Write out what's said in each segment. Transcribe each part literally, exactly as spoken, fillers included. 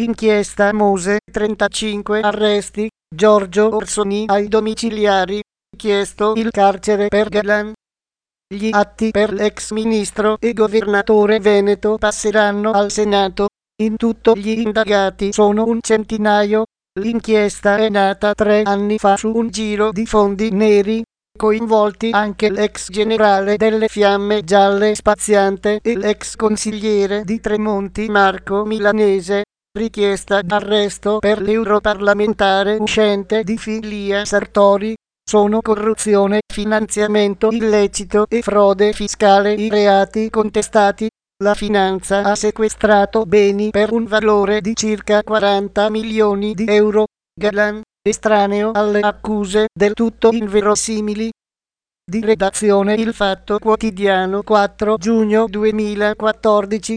Inchiesta Mose, trentacinque arresti, Giorgio Orsoni ai domiciliari, chiesto il carcere per Galan. Gli atti per l'ex ministro e governatore veneto passeranno al Senato. In tutto gli indagati sono un centinaio. L'inchiesta è nata tre anni fa su un giro di fondi neri, coinvolti anche l'ex generale delle Fiamme Gialle Spaziante e l'ex consigliere di Tremonti Marco Milanese. Richiesta d'arresto per l'europarlamentare uscente di Filia Sartori. Sono corruzione, finanziamento illecito e frode fiscale i reati contestati. La finanza ha sequestrato beni per un valore di circa quaranta milioni di euro. Galan, estraneo alle accuse del tutto inverosimili. Di redazione Il Fatto Quotidiano, quattro giugno duemilaquattordici.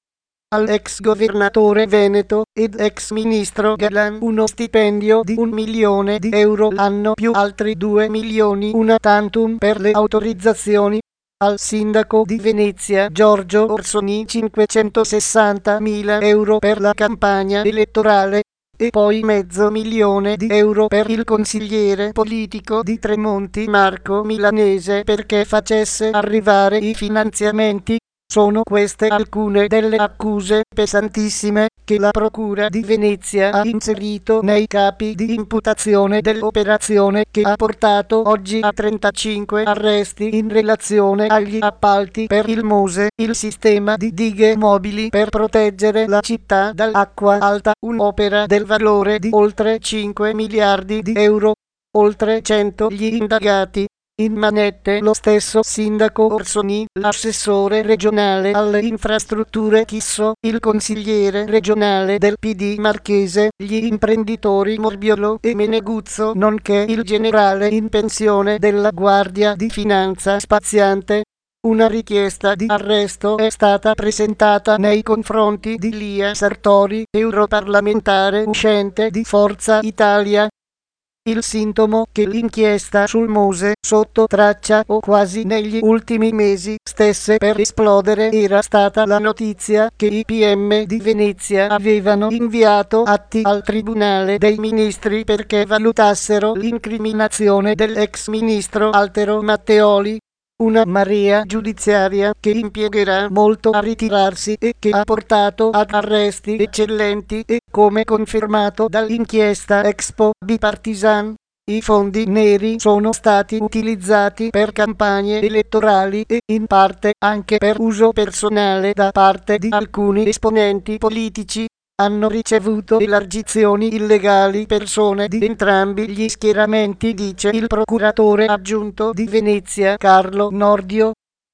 All'ex governatore veneto ed ex ministro Galan uno stipendio di un milione di euro l'anno più altri due milioni una tantum per le autorizzazioni. Al sindaco di Venezia Giorgio Orsoni cinquecentosessantamila euro per la campagna elettorale e poi mezzo milione di euro per il consigliere politico di Tremonti Marco Milanese perché facesse arrivare i finanziamenti. Sono queste alcune delle accuse pesantissime che la Procura di Venezia ha inserito nei capi di imputazione dell'operazione che ha portato oggi a trentacinque arresti in relazione agli appalti per il Mose, il sistema di dighe mobili per proteggere la città dall'acqua alta, un'opera del valore di oltre cinque miliardi di euro. Oltre cento gli indagati. In manette lo stesso sindaco Orsoni, l'assessore regionale alle infrastrutture Chisso, il consigliere regionale del P D Marchese, gli imprenditori Morbiolo e Meneguzzo, nonché il generale in pensione della Guardia di Finanza Spaziante. Una richiesta di arresto è stata presentata nei confronti di Lia Sartori, europarlamentare uscente di Forza Italia. Il sintomo che l'inchiesta sul Mose, sotto traccia o quasi negli ultimi mesi, stesse per esplodere era stata la notizia che i P M di Venezia avevano inviato atti al Tribunale dei Ministri perché valutassero l'incriminazione dell'ex ministro Altero Matteoli. Una marea giudiziaria che impiegherà molto a ritirarsi e che ha portato ad arresti eccellenti e, come confermato dall'inchiesta Expo Bipartisan, i fondi neri sono stati utilizzati per campagne elettorali e in parte anche per uso personale da parte di alcuni esponenti politici. Hanno ricevuto elargizioni illegali persone di entrambi gli schieramenti, dice il procuratore aggiunto di Venezia Carlo Nordio.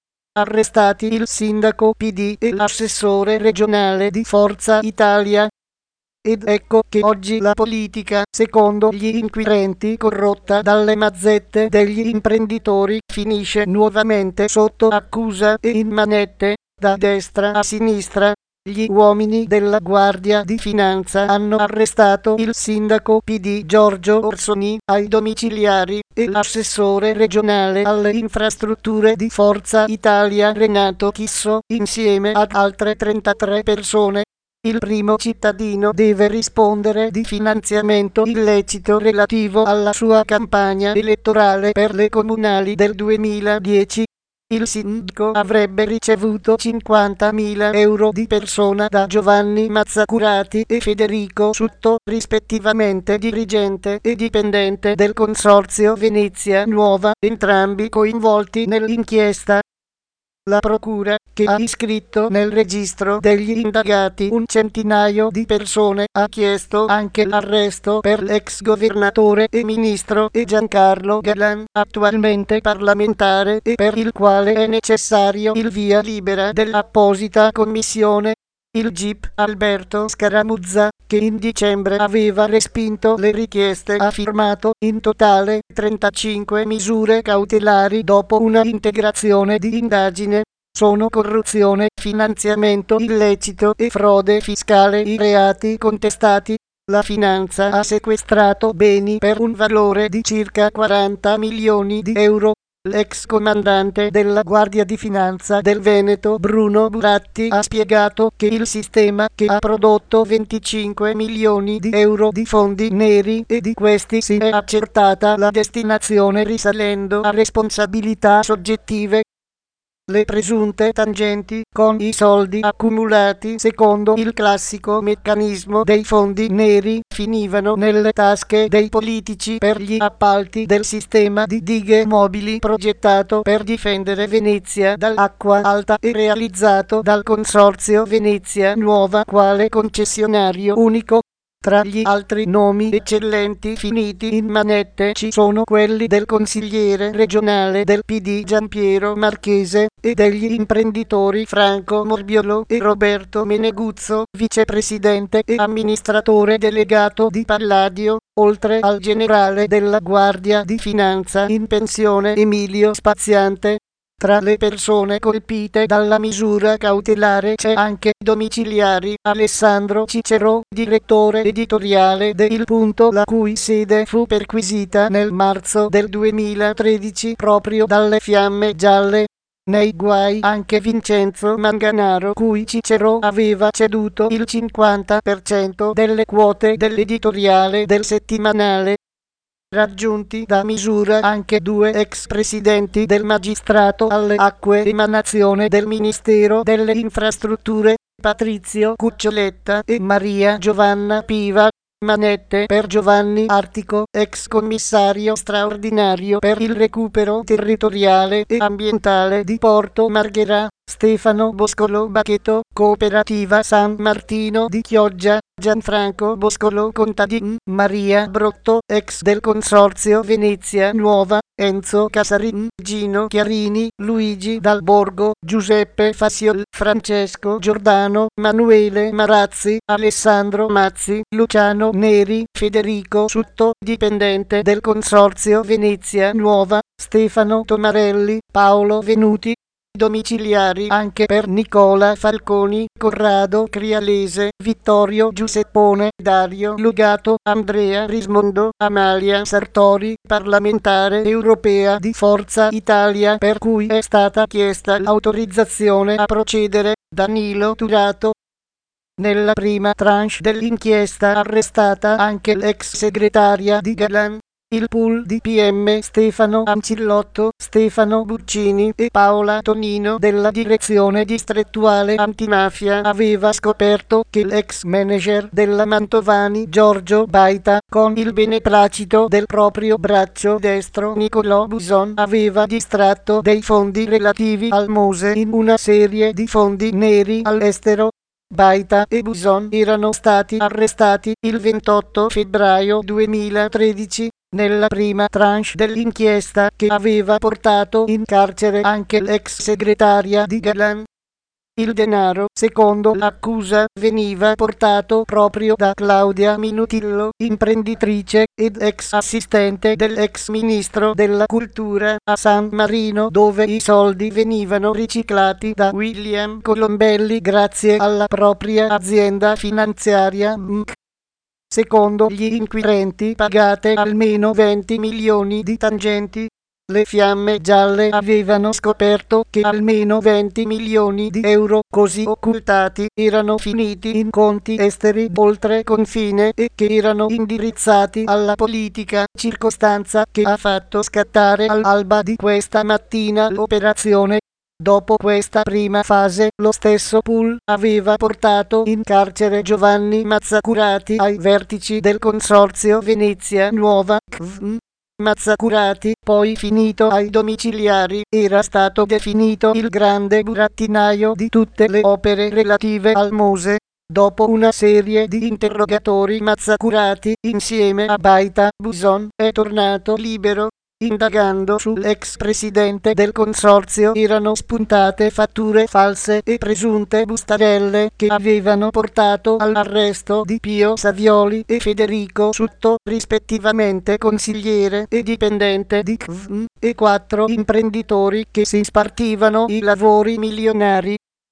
Arrestati il sindaco P D e l'assessore regionale di Forza Italia. Ed ecco che oggi la politica, secondo gli inquirenti, corrotta dalle mazzette degli imprenditori, finisce nuovamente sotto accusa e in manette, da destra a sinistra. Gli uomini della Guardia di Finanza hanno arrestato il sindaco P D Giorgio Orsoni ai domiciliari e l'assessore regionale alle infrastrutture di Forza Italia Renato Chisso, insieme ad altre trentatré persone. Il primo cittadino deve rispondere di finanziamento illecito relativo alla sua campagna elettorale per le comunali del duemiladieci. Il sindaco avrebbe ricevuto cinquantamila euro di persona da Giovanni Mazzacurati e Federico Sutto, rispettivamente dirigente e dipendente del Consorzio Venezia Nuova, entrambi coinvolti nell'inchiesta. La Procura, che ha iscritto nel registro degli indagati un centinaio di persone, ha chiesto anche l'arresto per l'ex governatore e ministro e Giancarlo Galan, attualmente parlamentare e per il quale è necessario il via libera dell'apposita commissione. Il G I P Alberto Scaramuzza, che in dicembre aveva respinto le richieste, ha firmato in totale trentacinque misure cautelari dopo una integrazione di indagine. Sono corruzione, finanziamento illecito e frode fiscale i reati contestati. La finanza ha sequestrato beni per un valore di circa quaranta milioni di euro. L'ex comandante della Guardia di Finanza del Veneto Bruno Buratti ha spiegato che il sistema che ha prodotto venticinque milioni di euro di fondi neri e di questi si è accertata la destinazione risalendo a responsabilità soggettive. Le presunte tangenti con i soldi accumulati secondo il classico meccanismo dei fondi neri finivano nelle tasche dei politici per gli appalti del sistema di dighe mobili progettato per difendere Venezia dall'acqua alta e realizzato dal Consorzio Venezia Nuova quale concessionario unico. Tra gli altri nomi eccellenti finiti in manette ci sono quelli del consigliere regionale del P D Giampiero Marchese e degli imprenditori Franco Morbiolo e Roberto Meneguzzo, vicepresidente e amministratore delegato di Palladio, oltre al generale della Guardia di Finanza in pensione Emilio Spaziante. Tra le persone colpite dalla misura cautelare c'è anche domiciliari Alessandro Cicero, direttore editoriale de Il Punto, la cui sede fu perquisita nel marzo del duemilatredici proprio dalle Fiamme Gialle. Nei guai anche Vincenzo Manganaro, cui Cicero aveva ceduto il cinquanta per cento delle quote dell'editoriale del settimanale. Raggiunti da misura anche due ex presidenti del Magistrato alle Acque emanazione del Ministero delle Infrastrutture, Patrizio Cuccioletta e Maria Giovanna Piva. Manette per Giovanni Artico, ex commissario straordinario per il recupero territoriale e ambientale di Porto Marghera, Stefano Boscolo Bacchetto, Cooperativa San Martino di Chioggia, Gianfranco Boscolo Contadin, Maria Brotto, ex del Consorzio Venezia Nuova, Enzo Casarin, Gino Chiarini, Luigi Dal Borgo, Giuseppe Fassiol, Francesco Giordano, Manuele Marazzi, Alessandro Mazzi, Luciano Neri, Federico Sutto, dipendente del Consorzio Venezia Nuova, Stefano Tomarelli, Paolo Venuti. Domiciliari anche per Nicola Falconi, Corrado Crialese, Vittorio Giuseppone, Dario Lugato, Andrea Rismondo, Amalia Sartori, parlamentare europea di Forza Italia per cui è stata chiesta l'autorizzazione a procedere, Danilo Turato. Nella prima tranche dell'inchiesta arrestata anche l'ex segretaria di Galan. Il pool di P M Stefano Ancillotto, Stefano Buccini e Paola Tonino della direzione distrettuale antimafia aveva scoperto che l'ex manager della Mantovani Giorgio Baita, con il beneplacito del proprio braccio destro Nicolò Buson, aveva distratto dei fondi relativi al Mose in una serie di fondi neri all'estero. Baita e Buson erano stati arrestati il ventotto febbraio duemilatredici. Nella prima tranche dell'inchiesta che aveva portato in carcere anche l'ex segretaria di Galan. Il denaro, secondo l'accusa, veniva portato proprio da Claudia Minutillo, imprenditrice ed ex assistente dell'ex ministro della cultura a San Marino, dove i soldi venivano riciclati da William Colombelli grazie alla propria azienda finanziaria M C. Secondo gli inquirenti pagate almeno venti milioni di tangenti. Le Fiamme Gialle avevano scoperto che almeno venti milioni di euro così occultati erano finiti in conti esteri oltre confine e che erano indirizzati alla politica, circostanza che ha fatto scattare all'alba di questa mattina l'operazione. Dopo questa prima fase, lo stesso pool aveva portato in carcere Giovanni Mazzacurati ai vertici del Consorzio Venezia Nuova C V M. Mazzacurati, poi finito ai domiciliari, era stato definito il grande burattinaio di tutte le opere relative al Mose. Dopo una serie di interrogatori Mazzacurati, insieme a Baita, Buson, è tornato libero. Indagando sull'ex presidente del consorzio erano spuntate fatture false e presunte bustarelle che avevano portato all'arresto di Pio Savioli e Federico Sutto, rispettivamente consigliere e dipendente di C V M, e quattro imprenditori che si spartivano i lavori milionari.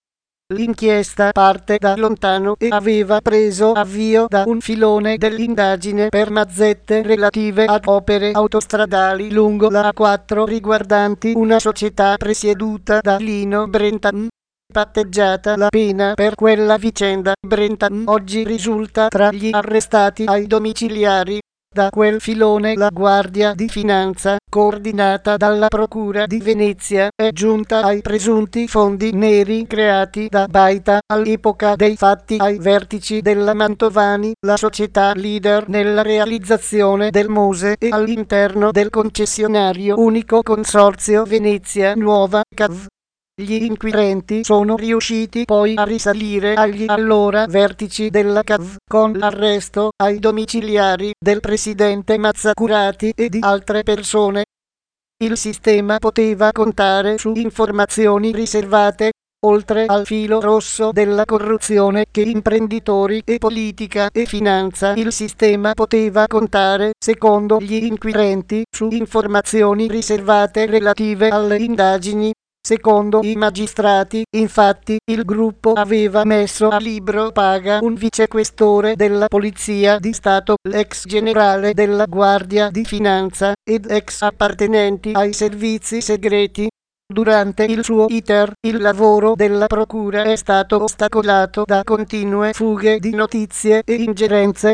L'inchiesta parte da lontano e aveva preso avvio da un filone dell'indagine per mazzette relative ad opere autostradali lungo la A quattro riguardanti una società presieduta da Lino Brentan. Patteggiata la pena per quella vicenda, Brentan oggi risulta tra gli arrestati ai domiciliari. Da quel filone la Guardia di Finanza, coordinata dalla Procura di Venezia, è giunta ai presunti fondi neri creati da Baita all'epoca dei fatti ai vertici della Mantovani, la società leader nella realizzazione del Mose e all'interno del concessionario unico Consorzio Venezia Nuova C A V. Gli inquirenti sono riusciti poi a risalire agli allora vertici della C A V con l'arresto ai domiciliari del presidente Mazzacurati e di altre persone. Il sistema poteva contare su informazioni riservate, oltre al filo rosso della corruzione che imprenditori e politica e finanza. Il sistema poteva contare, secondo gli inquirenti, su informazioni riservate relative alle indagini. Secondo i magistrati, infatti, il gruppo aveva messo a libro paga un vicequestore della Polizia di Stato, l'ex generale della Guardia di Finanza, ed ex appartenenti ai servizi segreti. Durante il suo iter, il lavoro della Procura è stato ostacolato da continue fughe di notizie e ingerenze.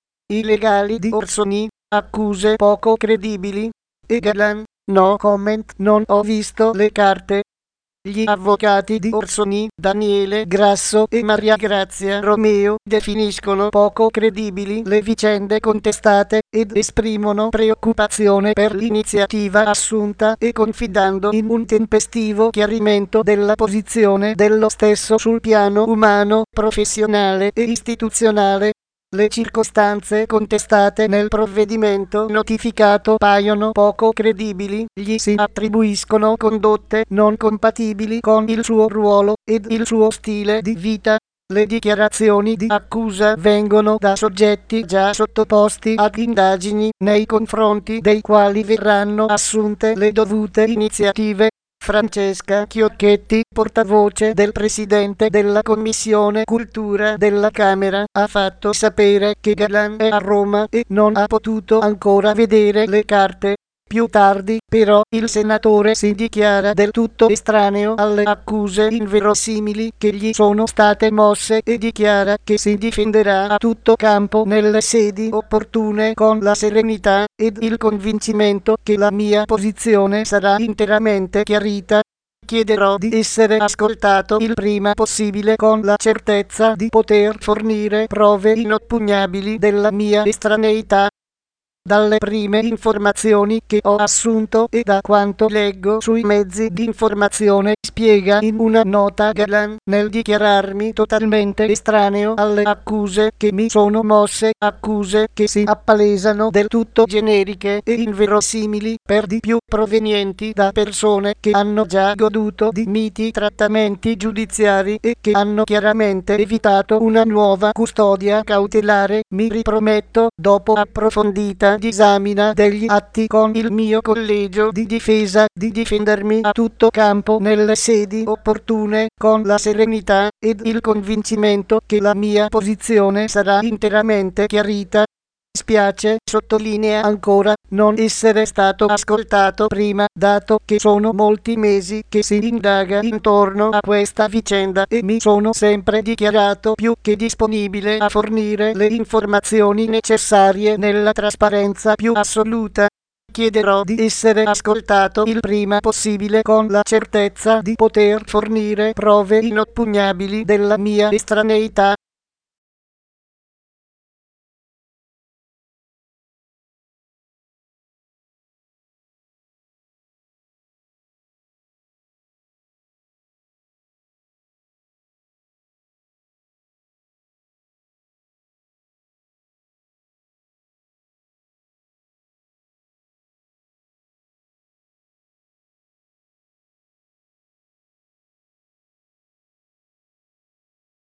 I legali di Orsoni, accuse poco credibili. E Galan, no comment, non ho visto le carte. Gli avvocati di Orsoni, Daniele Grasso e Maria Grazia Romeo, definiscono poco credibili le vicende contestate ed esprimono preoccupazione per l'iniziativa assunta e confidando in un tempestivo chiarimento della posizione dello stesso sul piano umano, professionale e istituzionale. Le circostanze contestate nel provvedimento notificato paiono poco credibili, gli si attribuiscono condotte non compatibili con il suo ruolo ed il suo stile di vita. Le dichiarazioni di accusa vengono da soggetti già sottoposti ad indagini, nei confronti dei quali verranno assunte le dovute iniziative. Francesca Chiocchetti, portavoce del presidente della Commissione Cultura della Camera, ha fatto sapere che Galan è a Roma e non ha potuto ancora vedere le carte. Più tardi, però, il senatore si dichiara del tutto estraneo alle accuse inverosimili che gli sono state mosse e dichiara che si difenderà a tutto campo nelle sedi opportune con la serenità ed il convincimento che la mia posizione sarà interamente chiarita. Chiederò di essere ascoltato il prima possibile con la certezza di poter fornire prove inoppugnabili della mia estraneità. Dalle prime informazioni che ho assunto e da quanto leggo sui mezzi di informazione, spiega in una nota Galan, nel dichiararmi totalmente estraneo alle accuse che mi sono mosse, accuse che si appalesano del tutto generiche e inverosimili, per di più provenienti da persone che hanno già goduto di miti trattamenti giudiziari e che hanno chiaramente evitato una nuova custodia cautelare. Mi riprometto, dopo approfondita disamina degli atti con il mio collegio di difesa, di difendermi a tutto campo nelle sedi opportune con la serenità ed il convincimento che la mia posizione sarà interamente chiarita. Spiace, sottolinea ancora, non essere stato ascoltato prima, dato che sono molti mesi che si indaga intorno a questa vicenda e mi sono sempre dichiarato più che disponibile a fornire le informazioni necessarie nella trasparenza più assoluta. Chiederò di essere ascoltato il prima possibile con la certezza di poter fornire prove inoppugnabili della mia estraneità.